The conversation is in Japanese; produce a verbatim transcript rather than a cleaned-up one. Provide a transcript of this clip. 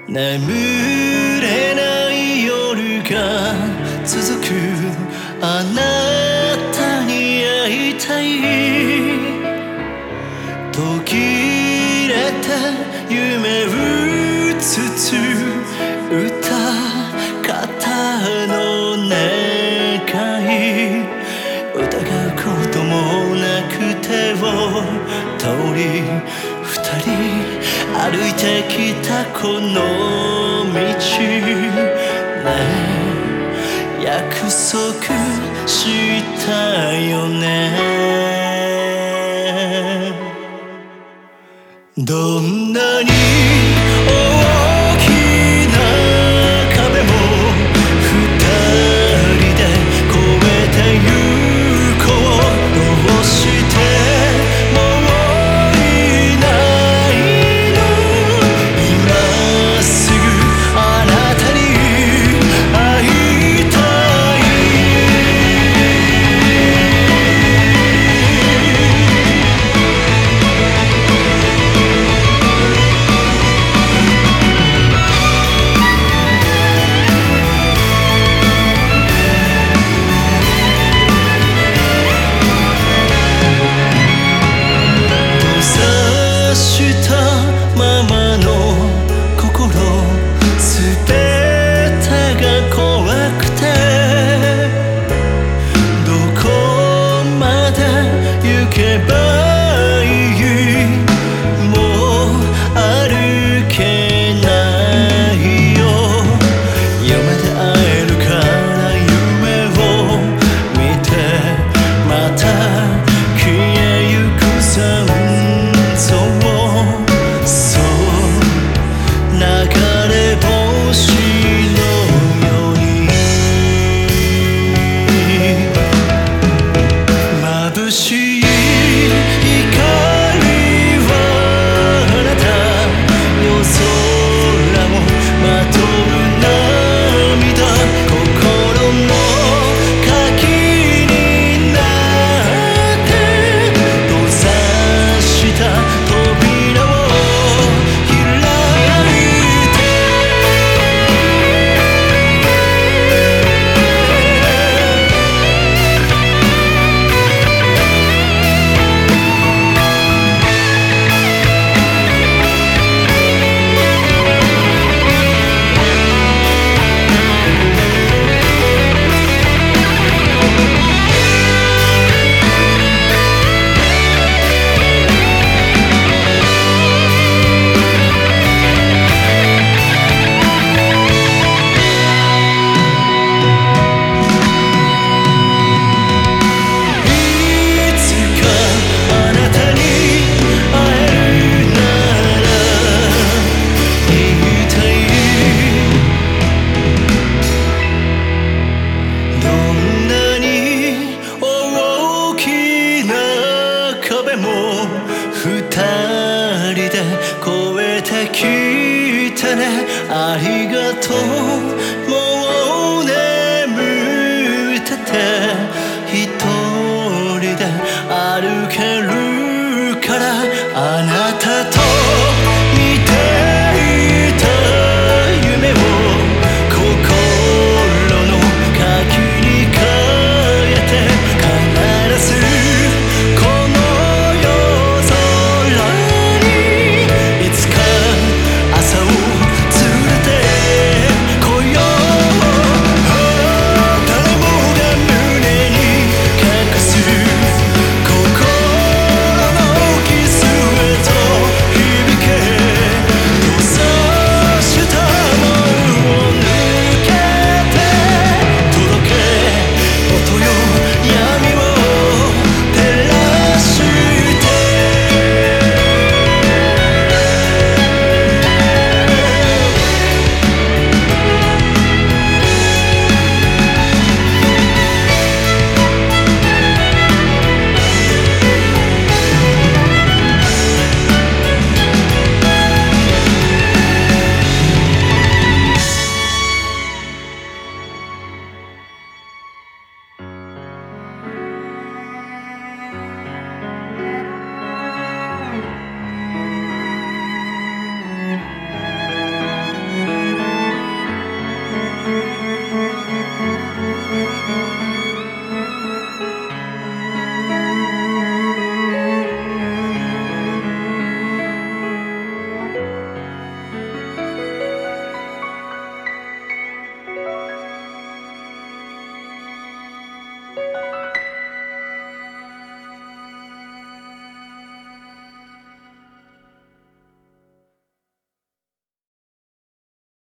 眠れない夜が続くあなたに会いたい途切れた夢うつつ歌方の願い疑うこともなく手を通り二人歩いてきたこの道ね約束したよねどんなに大きな壁も二人で越えてゆこうどうしてもういないの今すぐあなたに会いたいままの心すべてが怖くてどこまで行けばいいもう歩けないよ夢で会えるから夢を見てまた消えゆく残像流れ星のように眩しい光はあなた夜空もまとう涙心の鍵になって閉ざした扉を二人で越えてきたねありがとうもう